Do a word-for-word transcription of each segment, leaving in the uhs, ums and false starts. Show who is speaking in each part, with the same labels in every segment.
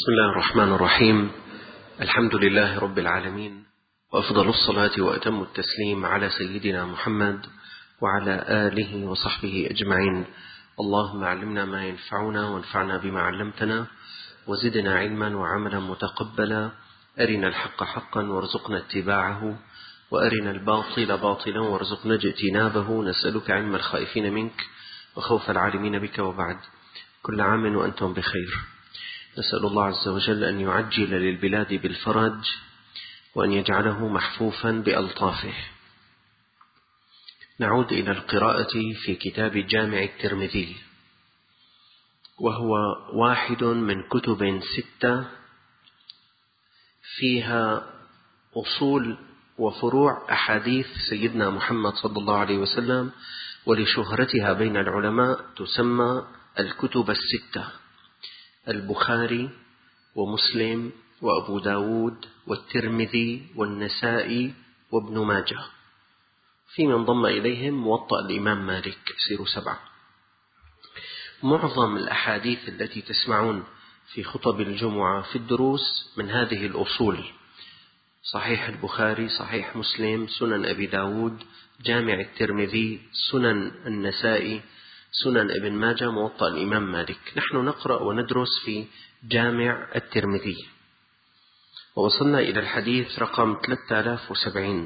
Speaker 1: بسم الله الرحمن الرحيم. الحمد لله رب العالمين، وأفضل الصلاة وأتم التسليم على سيدنا محمد وعلى آله وصحبه أجمعين. اللهم علمنا ما ينفعنا وانفعنا بما علمتنا وزدنا علما وعملا متقبلا. أرنا الحق حقا وارزقنا اتباعه، وأرنا الباطل باطلا وارزقنا اجتنابه. نسألك علم الخائفين منك وخوف العالمين بك، وبعد. كل عام وأنتم بخير. نسأل الله عز وجل أن يعجل للبلاد بالفرج، وأن يجعله محفوفا بألطافه. نعود إلى القراءة في كتاب جامع الترمذي، وهو واحد من كتب ستة فيها أصول وفروع أحاديث سيدنا محمد صلى الله عليه وسلم، ولشهرتها بين العلماء تسمى الكتب الستة: البخاري ومسلم وأبو داود والترمذي والنسائي وابن ماجه، في من ضم إليهم موطأ الإمام مالك، يصير سبعة. معظم الأحاديث التي تسمعون في خطب الجمعة في الدروس من هذه الأصول: صحيح البخاري، صحيح مسلم، سنن أبي داود، جامع الترمذي، سنن النسائي، سنن ابن ماجه، موطأ الإمام مالك. نحن نقرأ وندرس في جامع الترمذي، ووصلنا إلى الحديث رقم ثلاثة آلاف وسبعين.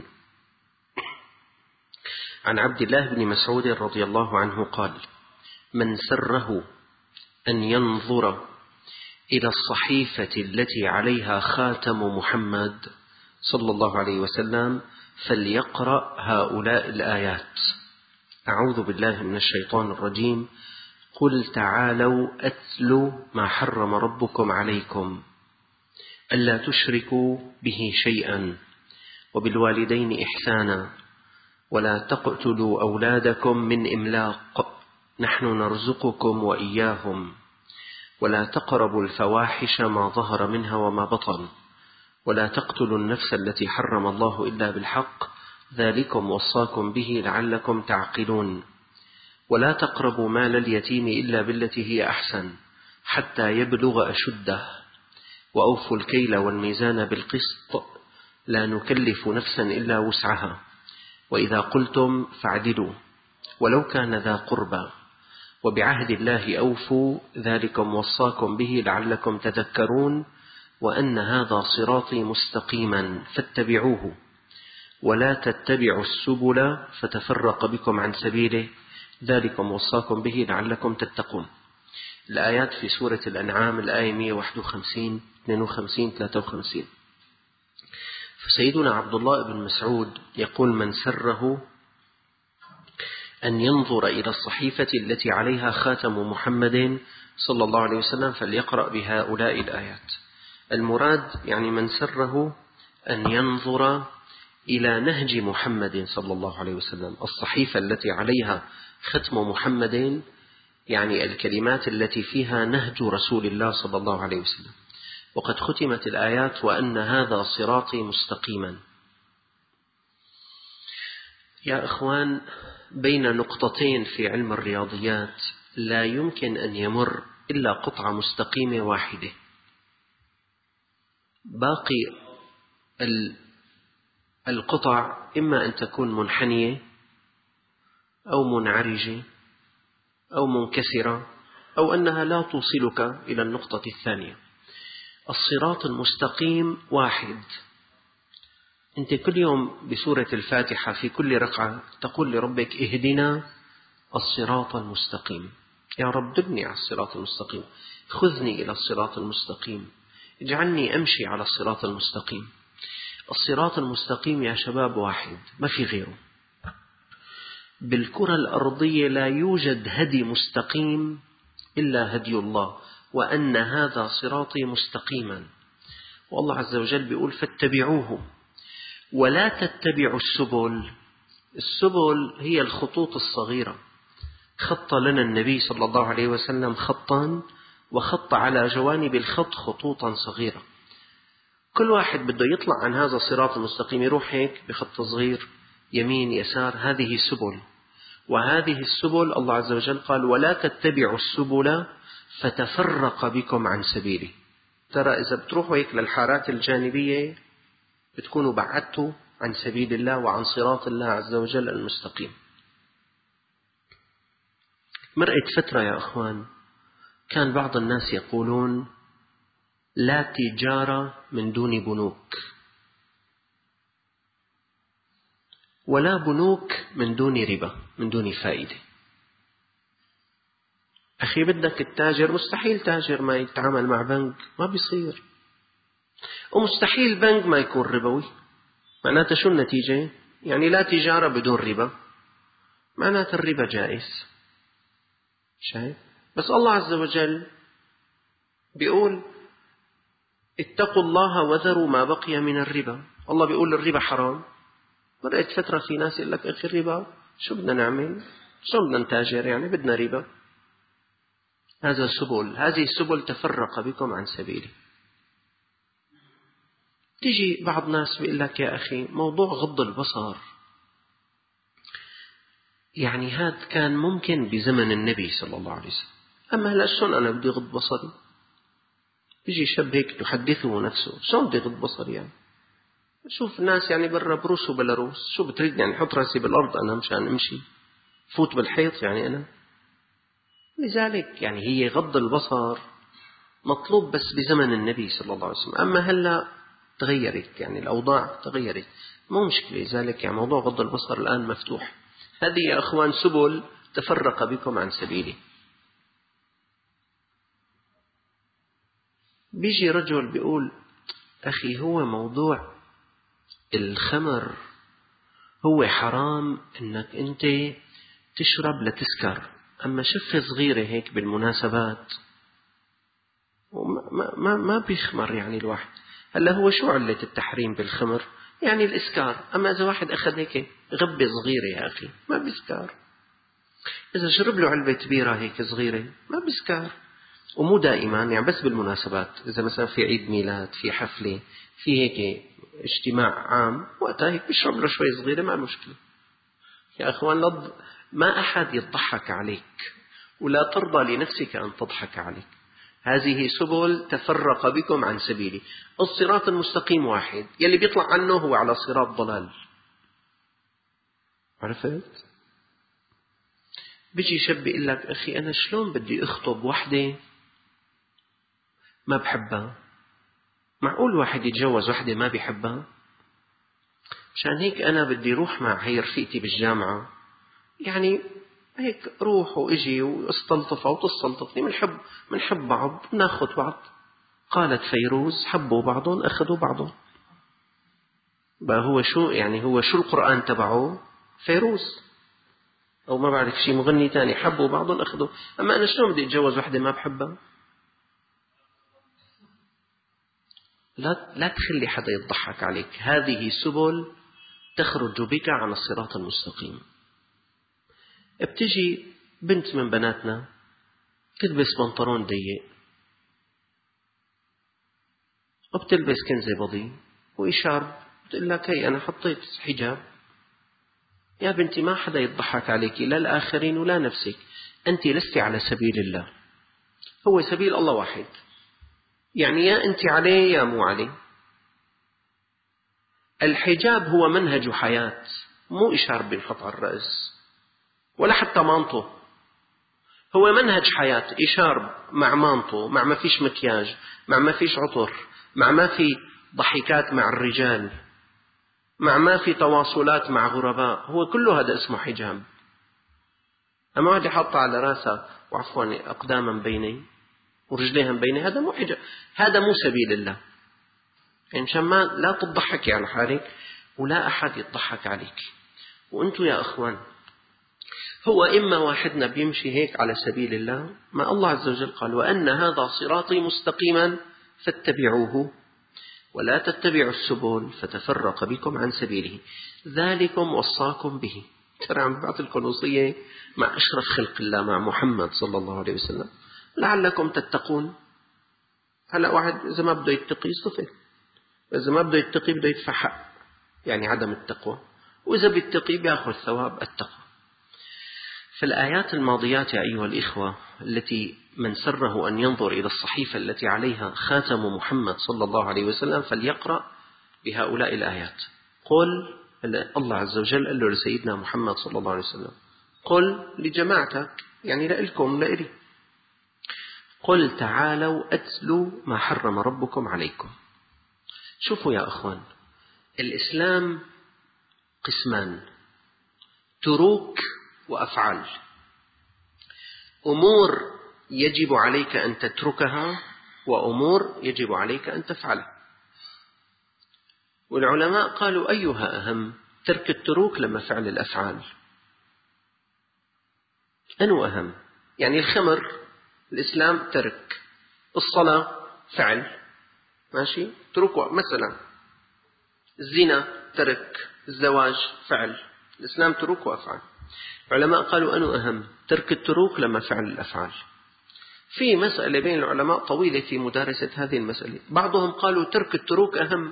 Speaker 1: عن عبد الله بن مسعود رضي الله عنه قال: من سره أن ينظر إلى الصحيفة التي عليها خاتم محمد صلى الله عليه وسلم فليقرأ هؤلاء الآيات: أعوذ بالله من الشيطان الرجيم، قل تعالوا أتل ما حرم ربكم عليكم ألا تشركوا به شيئا وبالوالدين إحسانا ولا تقتلوا أولادكم من إملاق نحن نرزقكم وإياهم ولا تقربوا الفواحش ما ظهر منها وما بطن ولا تقتلوا النفس التي حرم الله إلا بالحق ذلكم وصاكم به لعلكم تعقلون ولا تقربوا مال اليتيم إلا بالتي هي أحسن حتى يبلغ أشده وأوفوا الكيل والميزان بالقسط لا نكلف نفسا إلا وسعها وإذا قلتم فاعدلوا ولو كان ذا قربى وبعهد الله أوفوا ذلكم وصاكم به لعلكم تذكرون وأن هذا صراطي مستقيما فاتبعوه ولا تتبعوا السبل فتفرق بكم عن سبيله ذلكم وصاكم به لعلكم تتقون. الآيات في سورة الأنعام، الآية مئة وواحد وخمسين، اثنين وخمسين، ثلاثة وخمسين. فسيدنا عبد الله بن مسعود يقول: من سره أن ينظر إلى الصحيفة التي عليها خاتم محمد صلى الله عليه وسلم فليقرأ بهؤلاء الآيات. المراد يعني من سره أن ينظر إلى نهج محمد صلى الله عليه وسلم، الصحيفة التي عليها ختم محمد، يعني الكلمات التي فيها نهج رسول الله صلى الله عليه وسلم. وقد ختمت الآيات: وأن هذا صراطي مستقيما. يا إخوان، بين نقطتين في علم الرياضيات لا يمكن أن يمر إلا قطعة مستقيمة واحدة، باقي القطع إما أن تكون منحنية أو منعرجة أو منكسرة أو أنها لا توصلك إلى النقطة الثانية. الصراط المستقيم واحد. أنت كل يوم بسورة الفاتحة في كل ركعة تقول لربك: اهدنا الصراط المستقيم، يا رب دلني على الصراط المستقيم، خذني إلى الصراط المستقيم، اجعلني أمشي على الصراط المستقيم. الصراط المستقيم يا شباب واحد، ما في غيره. بالكرة الأرضية لا يوجد هدي مستقيم إلا هدي الله، وأن هذا صراطي مستقيما. والله عز وجل بيقول: فاتبعوه ولا تتبعوا السبل. السبل هي الخطوط الصغيرة. خط لنا النبي صلى الله عليه وسلم خطا، وخط على جوانب الخط خطوطا صغيرة. كل واحد بده يطلع عن هذا الصراط المستقيم يروح هيك بخط صغير يمين يسار. هذه سبل، وهذه السبل الله عز وجل قال: ولا تتبعوا السبل فتفرق بكم عن سبيله. ترى إذا بتروحوا هيك للحارات الجانبية بتكونوا بعدتوا عن سبيل الله وعن صراط الله عز وجل المستقيم. مرقت فترة يا أخوان كان بعض الناس يقولون لا تجارة من دون بنوك، ولا بنوك من دون ربا، من دون فائدة. أخي بدك التاجر مستحيل تاجر ما يتعامل مع بنك، ما بيصير. ومستحيل بنك ما يكون ربوي. معناته شو النتيجة؟ يعني لا تجارة بدون ربا، معناته الربا جائز. شايف؟ بس الله عز وجل بيقول اتقوا الله وذروا ما بقي من الربا. الله بيقول الربا حرام. مرقت فترة في ناس يقول لك أخي الربا شو بدنا نعمل؟ شو بدنا نتاجر؟ يعني بدنا ربا. هذا سبل، هذه السبل تفرق بكم عن سبيلي. تيجي بعض ناس بيقول لك يا أخي موضوع غض البصر، يعني هذا كان ممكن بزمن النبي صلى الله عليه وسلم، أما هلا شلون أنا بدي غض بصري؟ يجي شاب هيك تحدثه نفسه، شلون بدي غض بصري يعني؟ شوف الناس يعني برا بروس وبلاروس، شو بتريد يعني حط راسي بالأرض أنا مشان أمشي؟ فوت بالحيط يعني أنا؟ لذلك يعني هي غض البصر مطلوب بس بزمن النبي صلى الله عليه وسلم، أما هلا تغيرت، يعني الأوضاع تغيرت، مو مشكلة. لذلك يعني موضوع غض البصر الآن مفتوح. هذه يا أخوان سبل تفرق بكم عن سبيلي. بيجي رجل بيقول أخي هو موضوع الخمر هو حرام إنك أنت تشرب لتسكر، أما شفة صغيرة هيك بالمناسبات ما, ما, ما بيخمر يعني الواحد. هلا هو شو علة التحريم بالخمر؟ يعني الإسكار. أما إذا واحد أخذ هيك غبة صغيرة يا أخي ما بيسكر. إذا شرب له علبة بيرة هيك صغيرة ما بيسكر. ومو دائما يعني، بس بالمناسبات، إذا مثلا في عيد ميلاد، في حفلة، في هيك اجتماع عام، وقتها هيك بيشرب له شوي صغيرة ما مشكلة. يا أخوان ما أحد يضحك عليك، ولا ترضى لنفسك أن تضحك عليك. هذه سبل تفرق بكم عن سبيلي. الصراط المستقيم واحد، يلي بيطلع عنه هو على صراط ضلال. عرفت؟ بيجي شاب يقول لك أخي أنا شلون بدي أخطب وحدة ما بحبها؟ معقول واحد يتجوز وحدة ما بيحبها؟ مشان هيك أنا بدي روح مع هي رفيقتي بالجامعة، يعني هيك روح وإجي واستلطفها وتستلطفني، منحب منحب بعض، ناخذ بعض. قالت فيروز حبوا بعضهم أخذوا بعضهم. بقى هو شو يعني؟ هو شو القرآن تبعه؟ فيروز أو ما بعرف شي مغني تاني، حبوا بعضهم أخذوا. أما أنا شلون بدي أتجوز وحدة ما بحبها؟ لا لا تخلي حدا يضحك عليك. هذه سبل تخرج بك عن الصراط المستقيم. بتجي بنت من بناتنا تلبس بنطلون ضيق وبتلبس كنزة بضي وإشارب، بتقول لك هي أنا حطيت حجاب. يا بنتي ما حدا يضحك عليك، لا الآخرين ولا نفسك. أنت لست على سبيل الله، هو سبيل الله واحد، يعني يا أنت عليه يا مو عليه. الحجاب هو منهج حياة، مو إشارب بنحط على الرأس ولا حتى مانطو. هو منهج حياة، إشارب مع مانطو، مع ما فيش مكياج، مع ما فيش عطر، مع ما في ضحكات مع الرجال، مع ما في تواصلات مع غرباء، هو كله هذا اسمه حجاب. أما واحد يحط على راسه وعفوا أقداما بيني ورجليها بيني، هذا مو حجاب، هذا مو سبيل الله. إن شاء ما لا تضحكي على حالك ولا أحد يضحك عليك. وأنتم يا أخوان هو إما واحدنا بيمشي هيك على سبيل الله، ما الله عز وجل قال وأن هذا صراطي مستقيما فاتبعوه ولا تتبعوا السبل فتفرق بكم عن سبيله ذلكم وصاكم به. ترى عم بعطي لكم وصية مع أشرف خلق الله، مع محمد صلى الله عليه وسلم، لعلكم تتقون. هلأ واحد إذا ما بده يتقي صفة، إذا ما بده يتقي بده يدفع حق، يعني عدم التقوى، وإذا بيتقي بيأخذ ثواب التقوى. في الآيات الماضيات يا أيها الإخوة التي من سره أن ينظر إلى الصحيفة التي عليها خاتم محمد صلى الله عليه وسلم فليقرأ بهؤلاء الآيات. قل، الله عز وجل قال له لسيدنا محمد صلى الله عليه وسلم: قل لجماعتك، يعني لإلكم لإلي، قل تعالوا أتلوا ما حرم ربكم عليكم. شوفوا يا أخوان، الإسلام قسمان: تروك وأفعال. أمور يجب عليك أن تتركها وأمور يجب عليك أن تفعلها. والعلماء قالوا أيها أهم، ترك التروك لما فعل الأفعال؟ أنو أهم؟ يعني الخمر الإسلام ترك، الصلاة فعل، ماشي، ترك مثلا. الزنا ترك، الزواج فعل، الإسلام تروك وأفعال. العلماء قالوا أنو أهم، ترك التروك لما فعل الأفعال؟ في مسألة بين العلماء طويلة في مدارسة هذه المسألة. بعضهم قالوا ترك التروك أهم،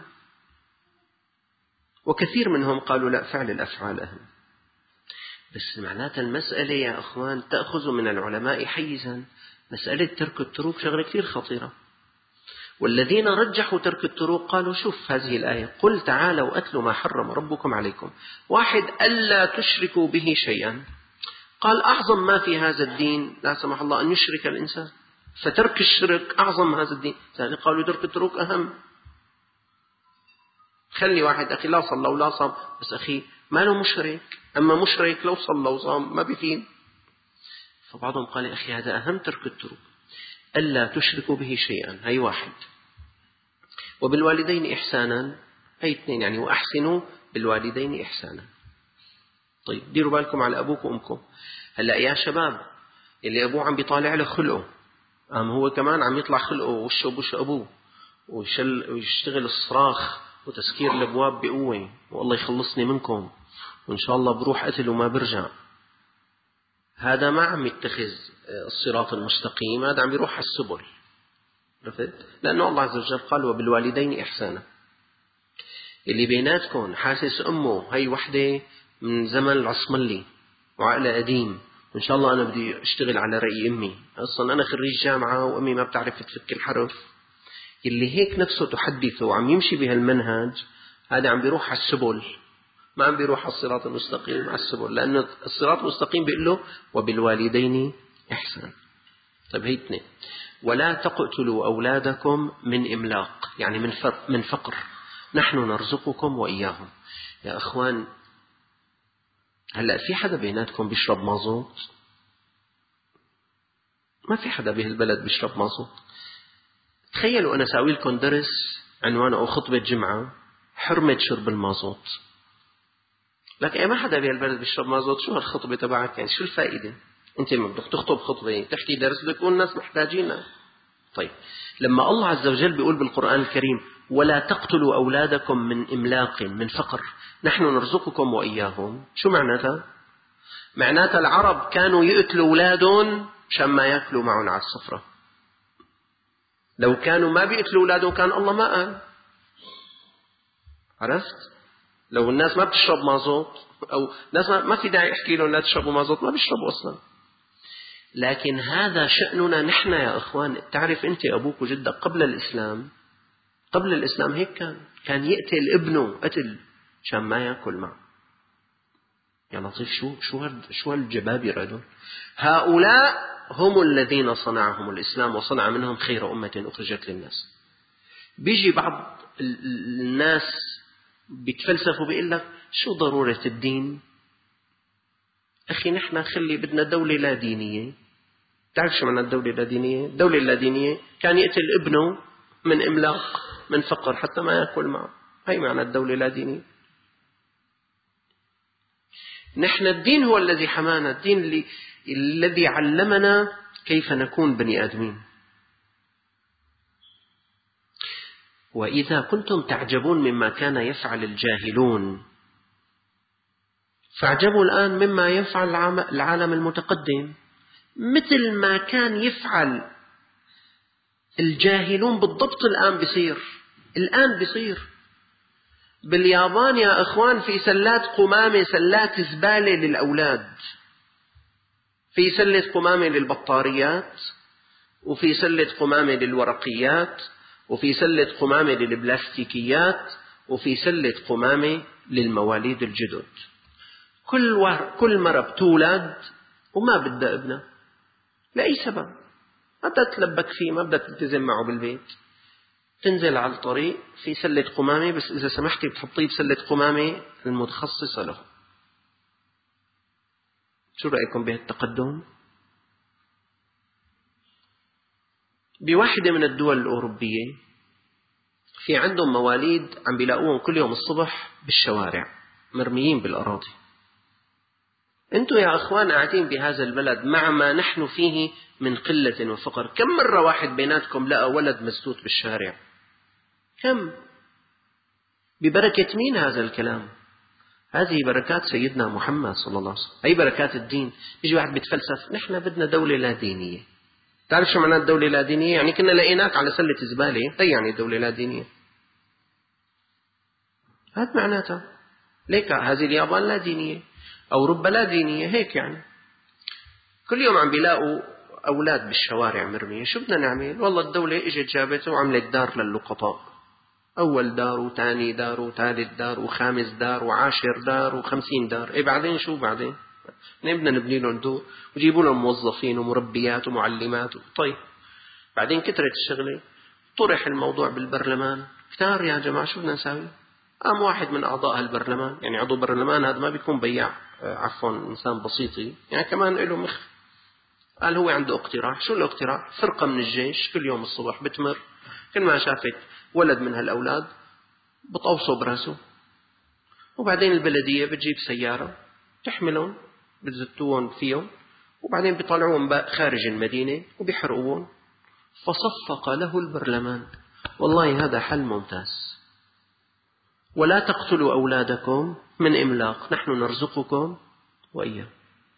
Speaker 1: وكثير منهم قالوا لا، فعل الأفعال أهم. بس معناتها المسألة يا أخوان تأخذ من العلماء حيزا. مسألة ترك التروك شغلة كثير خطيرة. والذين رجحوا ترك التروك قالوا شوف هذه الآية: قل تعالوا أتلوا ما حرم ربكم عليكم. واحد: ألا تشركوا به شيئا. قال أعظم ما في هذا الدين لا سمح الله أن يشرك الإنسان، فترك الشرك أعظم هذا الدين. يعني قالوا ترك التروك أهم. خلي واحد أخي لا صلى ولا صام، بس أخي ما له مشرك، أما مشرك لو صلى وصام ما بيفيد. فبعضهم قال أخي هذا أهم، ترك التروك. ألا تشركوا به شيئا، هي واحد. وبالوالدين إحسانا، هي اثنين، يعني وأحسنوا بالوالدين إحسانا. طيب ديروا بالكم على أبوك وأمكم. هلأ يا شباب، اللي أبوه عم بيطالع له خلقه، أم هو كمان عم يطلع خلقه وشه بوش أبوه، ويشتغل الصراخ وتسكير الأبواب بقوة، والله يخلصني منكم وإن شاء الله بروح قتل وما برجع. هذا ما عم يتخذ الصراط المستقيم، هذا عم يروح على السبل. عرفت؟ لأنه الله عز وجل قال وبالوالدين إحسانا. اللي بيناتكم حاسس أمه هي وحدة من زمن العصملي وعقله قديم، وإن شاء الله أنا بدي أشتغل على رأي أمي، أصلا أنا خريج جامعة وأمي ما بتعرف تفك الحرف. اللي هيك نفسه تحدثه وعم يمشي بهالمنهج، هذا عم بيروح على السبل، ما عم بيروح على الصراط المستقيم، على السبل. لأن الصراط المستقيم بيقول له وبالوالدين إحسان. طيب هي اثنين. ولا تقتلوا أولادكم من إملاق، يعني من من فقر، نحن نرزقكم وإياهم. يا أخوان، هلأ في حدا بيناتكم بيشرب مازوت؟ ما في حدا بهالبلد بيشرب مازوت. تخيلوا أنا ساوي لكم درس عنوانه أو خطبة جمعة حرمة شرب المازوت، لكن ما حدا بهالبلد بيشرب مازوت. شو هالخطبة تبعك؟ يعني شو الفائدة؟ أنت ما بدك تخطب خطبة تحكي درس بدك تقول الناس محتاجينها. طيب لما الله عز وجل بيقول بالقرآن الكريم ولا تقتلوا أولادكم من إملاق، من فقر، نحن نرزقكم وإياهم، شو معناتها؟ معناتها العرب كانوا يقتلوا أولادهم مشان ما يأكلوا معهم على السفرة. لو كانوا ما بيقتلوا أولادهم كان الله ما قال. عرفت؟ لو الناس ما بتشرب مازوت، أو ناس ما في داعي يحكي لهم لا تشربوا مازوت، ما بيشربوا أصلا. لكن هذا شأننا نحن يا أخوان. تعرف أنت أبوك وجدك قبل الإسلام، قبل الإسلام هيك كان كان يقتل ابنه قتل عشان ما يأكل معه. يا لطيف، شو شو شو هالجبابرة هذول؟ هؤلاء هم الذين صنعهم الإسلام وصنع منهم خير أمة أخرجت للناس. بيجي بعض الناس بيتفلسفوا بيقول لك شو ضرورة الدين؟ أخي نحن خلي بدنا دولة لا دينية. تعرف شو معنى الدولة اللا دينية؟ الدولة اللا دينية كان يقتل ابنه من إملاق، من فقر، حتى ما يأكل معه. هاي معنى الدولة اللا دينية. نحن الدين هو الذي حمانا، الدين اللي الذي علمنا كيف نكون بني آدمين. وإذا كنتم تعجبون مما كان يفعل الجاهلون، فاعجبوا الآن مما يفعل العالم المتقدم. مثل ما كان يفعل الجاهلون بالضبط الآن بيصير. الآن بيصير باليابان يا أخوان في سلات قمامة، سلات زبالة للأولاد، في سلة قمامة للبطاريات، وفي سلة قمامة للورقيات، وفي سلة قمامة للبلاستيكيات، وفي سلة قمامة للمواليد الجدد. كل ور... كل مرة بتولد وما بدها ابنها لأي سبب، ما بدها تلبك فيه، ما بدها تلتزم معه بالبيت، تنزل على الطريق في سلة قمامة، بس إذا سمحتي بتحطيه بسلة قمامة المتخصصة له. شو رأيكم بهالتقدم؟ بواحدة من الدول الأوروبية في عندهم مواليد عم بيلاقوهم كل يوم الصبح بالشوارع مرميين بالأراضي. أنتم يا أخوان قاعدين بهذا البلد مع ما نحن فيه من قلة وفقر، كم مرة واحد بيناتكم لقى ولد مسدود بالشارع؟ كم؟ ببركة مين هذا الكلام؟ هذه بركات سيدنا محمد صلى الله عليه وسلم، أي بركات الدين. يجي واحد بيتفلسف نحن بدنا دولة لا دينية. تعرف شو معنى الدولة لا دينية؟ يعني كنا لقيناك على سلة زبالة، هي يعني دولة لا دينية. هذا معناتها. ليك هذه اليابان لا دينية، أوروبا لا دينية، هيك يعني. كل يوم عم بيلاقوا أولاد بالشوارع مرمية. شو بدنا نعمل؟ والله الدولة إجت جابته وعملت دار للقطاء، أول دار وثاني دار وثالث دار وخامس دار وعاشر دار وخمسين دار. إيه بعدين شو بعدين؟ بدنا نبني لهم دور وجيبوا لهم موظفين ومربيات ومعلمات. طيب بعدين كترت الشغلة، طرح الموضوع بالبرلمان. كتار يا جماعة شو بدنا نساوي؟ قام واحد من أعضاء البرلمان، يعني عضو برلمان هذا ما بيكون بياع، عفوا إنسان بسيطي يعني كمان له مخ، قال هو عنده اقتراح. شو الاقتراح؟ فرقة من الجيش كل يوم الصبح بتمر، كل ما شافت ولد من هالأولاد بطوصوا براسه، وبعدين البلدية بتجيب سيارة تحملهم بتزتوهم فيهم، وبعدين بيطلعوهم خارج المدينة وبيحرقوهم. فصفق له البرلمان. والله هذا حل ممتاز. ولا تقتلوا أولادكم من إملاق، نحن نرزقكم وإياه.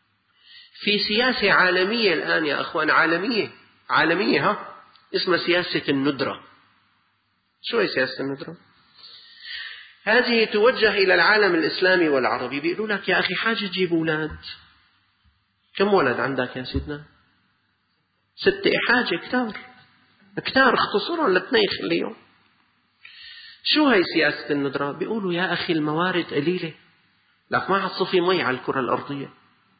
Speaker 1: في سياسة عالمية الآن يا أخوان، عالمية عالمية ها، اسمها سياسة الندرة. شو هي سياسة الندرة؟ هذه توجه إلى العالم الإسلامي والعربي. بيقولوا لك يا أخي حاجة تجيب أولاد. كم ولد عندك يا سيدنا؟ ستة. حاجة كتار كتار، اختصرهم لاثنين خليهم. شو هي سياسة الندرة؟ بيقولوا يا أخي الموارد قليلة، لك ما عاد صفي مي على الكرة الأرضية،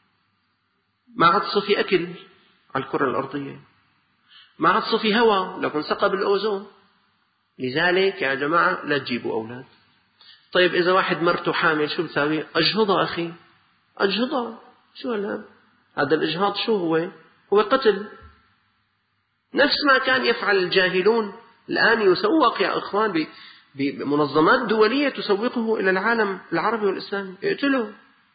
Speaker 1: ما عاد صفي أكل على الكرة الأرضية، ما عاد صفي هواء لكن ثقب الأوزون. لذلك يا جماعة لا تجيبوا أولاد. طيب إذا واحد مرته حامل شو بتساوي؟ أجهضها أخي، أجهضها. شو هذا؟ هذا الإجهاض شو هو؟ هو قتل. نفس ما كان يفعل الجاهلون الآن يسوق يا أخوان بمنظمات دولية تسوقه إلى العالم العربي والإسلامي، اقتلوا.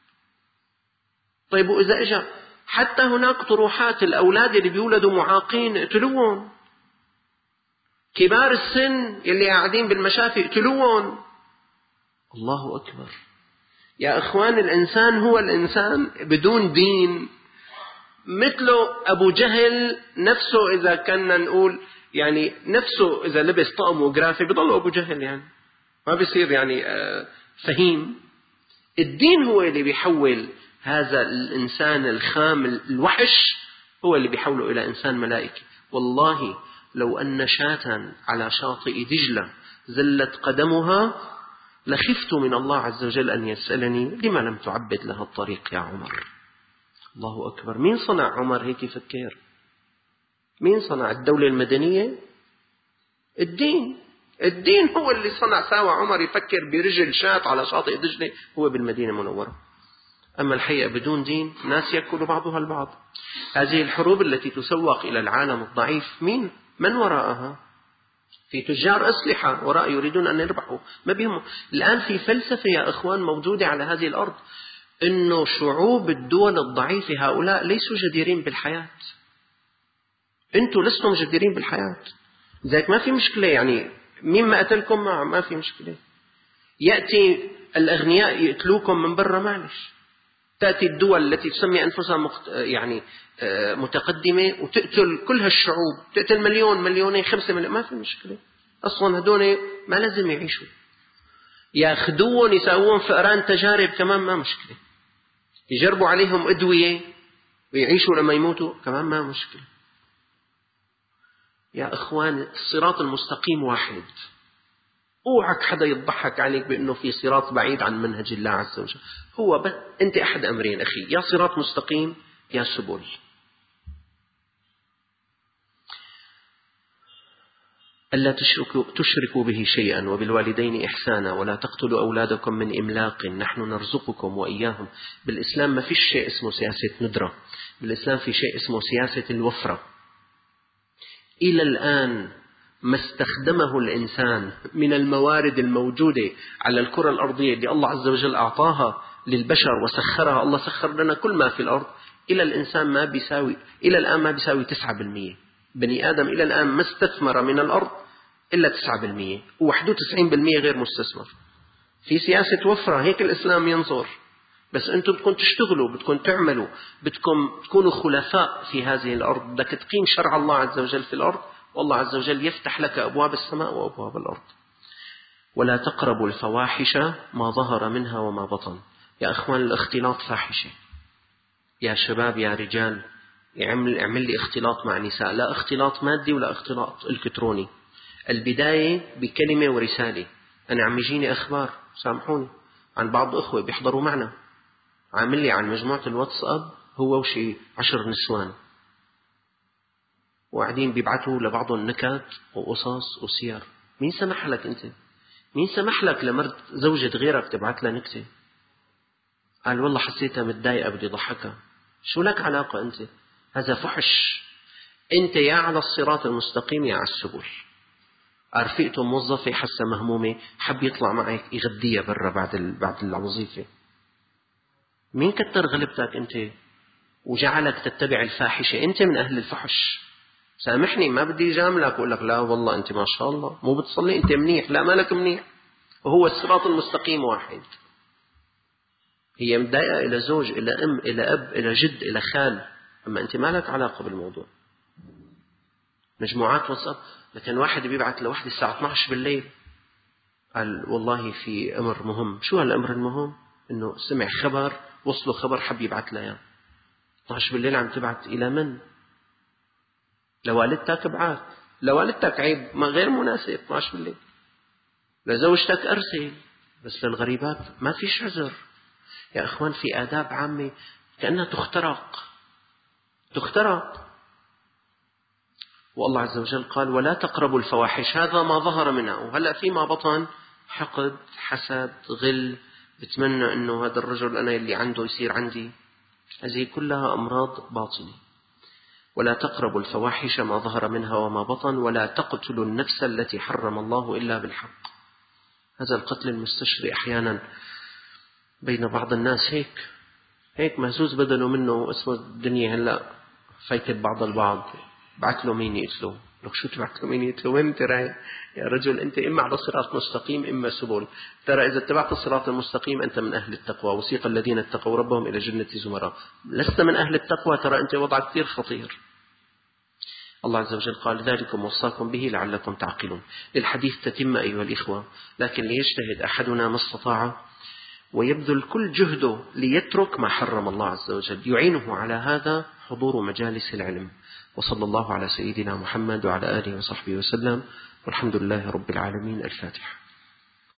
Speaker 1: طيب وإذا إجا حتى هناك طروحات الأولاد اللي بيولدوا معاقين اقتلوهم، كبار السن اللي قاعدين بالمشافي اقتلوهم. الله أكبر يا أخوان. الإنسان هو الإنسان بدون دين مثله أبو جهل نفسه. إذا كنا نقول يعني نفسه إذا لبس طقم وجرافي بيضل أبو جهل، يعني ما بيصير يعني فهيم. الدين هو اللي بيحول هذا الإنسان الخام الوحش، هو اللي بيحوله إلى إنسان ملائكي. والله لو أن شاة على شاطئ دجلة زلت قدمها لخفت من الله عز وجل أن يسألني لما لم تعبد لها الطريق يا عمر. الله أكبر. مين صنع عمر هيك يفكر؟ مين صنع الدولة المدنية؟ الدين. الدين هو اللي صنع. ساوى عمر يفكر برجل شاة على شاطئ دجلة هو بالمدينة المنورة. أما الحقيقة بدون دين ناس يأكل بعضها البعض. هذه الحروب التي تسوق إلى العالم الضعيف مين؟ من وراءها؟ في تجار أسلحة وراء يريدون أن يربحوا، ما بهم. الآن في فلسفة يا أخوان موجودة على هذه الأرض إنه شعوب الدول الضعيفة هؤلاء ليسوا جديرين بالحياة. أنتم لستم جديرين بالحياة، لذلك ما في مشكلة. يعني مين ما قتلكم ما ما في مشكلة. يأتي الأغنياء يقتلوكم من برا معلش. تأتي الدول التي تسمي أنفسها مخت... يعني متقدمة وتقتل كل هالشعوب، تقتل مليون مليونين خمسة مليون، ما في مشكلة. أصلا هدول ما لازم يعيشوا، ياخذوهم يساوون فئران تجارب كمان ما مشكلة. يجربوا عليهم أدوية ويعيشوا لما يموتوا كمان ما مشكلة. يا إخوان الصراط المستقيم واحد. اوعك حدا يضحك عليك بأنه في صراط بعيد عن منهج الله عز وجل. هو بس أنت أحد أمرين أخي، يا صراط مستقيم يا سبل. ألا تشركوا, تشركوا به شيئا وبالوالدين إحسانا ولا تقتلوا أولادكم من إملاق نحن نرزقكم وإياهم. بالإسلام ما فيش شيء اسمه سياسة ندرة، بالإسلام في شيء اسمه سياسة الوفرة. إلى الآن ما استخدمه الإنسان من الموارد الموجودة على الكرة الأرضية اللي الله عز وجل أعطاها للبشر وسخرها، الله سخر لنا كل ما في الأرض، إلى الإنسان ما بيساوي إلى الآن ما بيساوي تسعة بالمئة. بني آدم إلى الآن ما استثمر من الأرض إلا تسعة بالمئة، وواحد وتسعين بالمئة غير مستثمر. في سياسة وفرة، هيك الإسلام ينظر. بس أنتم بدكم تشتغلوا، بدكم تعملوا، بدكم تكونوا خلفاء في هذه الأرض، بدك تقيم شرع الله عز وجل في الأرض، والله عز وجل يفتح لك أبواب السماء وأبواب الأرض. ولا تقربوا الفواحش ما ظهر منها وما بطن. يا أخوان الاختلاط فاحشة. يا شباب يا رجال اعمل, اعمل لي اختلاط مع نساء، لا اختلاط مادي ولا اختلاط الكتروني. البداية بكلمة ورسالة. أنا عم يجيني أخبار، سامحوني، عن بعض أخوة بيحضروا معنا، عامل لي عن مجموعة الواتساب هو وشي عشر نسوان، وقاعدين بيبعثوا لبعضهم نكات وقصص وسير. مين سمح لك أنت؟ مين سمح لك لمرت زوجة غيرك تبعث لها نكتة؟ قال والله حسيتها متضايقة بدي ضحكها. شو لك علاقة أنت؟ هذا فحش. أنت يا على الصراط المستقيم يا على السبل. رفيقته موظفة حسة مهمومة، حب يطلع معك يغديها برا بعد بعد الوظيفة. مين كتر غلبتك أنت وجعلك تتبع الفاحشة؟ أنت من أهل الفحش. سامحني ما بدي جاملك وأقول لك لا والله أنت ما شاء الله مو بتصلي أنت منيح، لا مالك منيح. وهو الصراط المستقيم واحد. هي مضايقة إلى زوج إلى أم إلى أب إلى جد إلى خال، أما أنت ما لك علاقة بالموضوع. مجموعات واتساب، لكن واحد بيبعث لوحدة الساعة اثني عشر بالليل قال والله في أمر مهم. شو هالأمر المهم؟ إنه سمع خبر، وصله خبر حب يبعث لها. اثني عشر بالليل عم تبعث إلى من؟ لوالدتك ابعث، لوالدتك عيب ما غير مناسب اثني عشر بالليل. لزوجتك أرسل، بس للغريبات ما فيش عذر. يا أخوان في آداب عامة كأنها تخترق تخترق والله عز وجل قال ولا تقربوا الفواحش، هذا ما ظهر منها. وهلأ فيما بطن حقد حسد غل، بتمنى أنه هذا الرجل أنا اللي عنده يصير عندي. هذه كلها أمراض باطنة. ولا تقربوا الفواحش ما ظهر منها وما بطن ولا تقتلوا النفس التي حرم الله إلا بالحق. هذا القتل المستشري أحيانا بين بعض الناس هيك هيك مهزوز بدنه منه، اسمه الدنيا هلأ فايتت بعض البعض، بعت له مين يقتله. لك شو تبعت له مين يقتله؟ وين انت رايح يا رجل؟ انت اما على صراط مستقيم اما سبل. ترى اذا اتبعت الصراط المستقيم انت من اهل التقوى، وسيق الذين اتقوا ربهم الى جنة زمرا. لست من اهل التقوى ترى انت وضعك كثير خطير. الله عز وجل قال ذلكم وصاكم به لعلكم تعقلون. للحديث تتم أيها الإخوة، لكن ليجتهد أحدنا ما استطاع ويبذل كل جهده ليترك ما حرم الله عز وجل. يعينه على هذا حضور مجالس العلم. وصلى الله على سيدنا محمد وعلى آله وصحبه وسلم، والحمد لله رب العالمين. الفاتحة.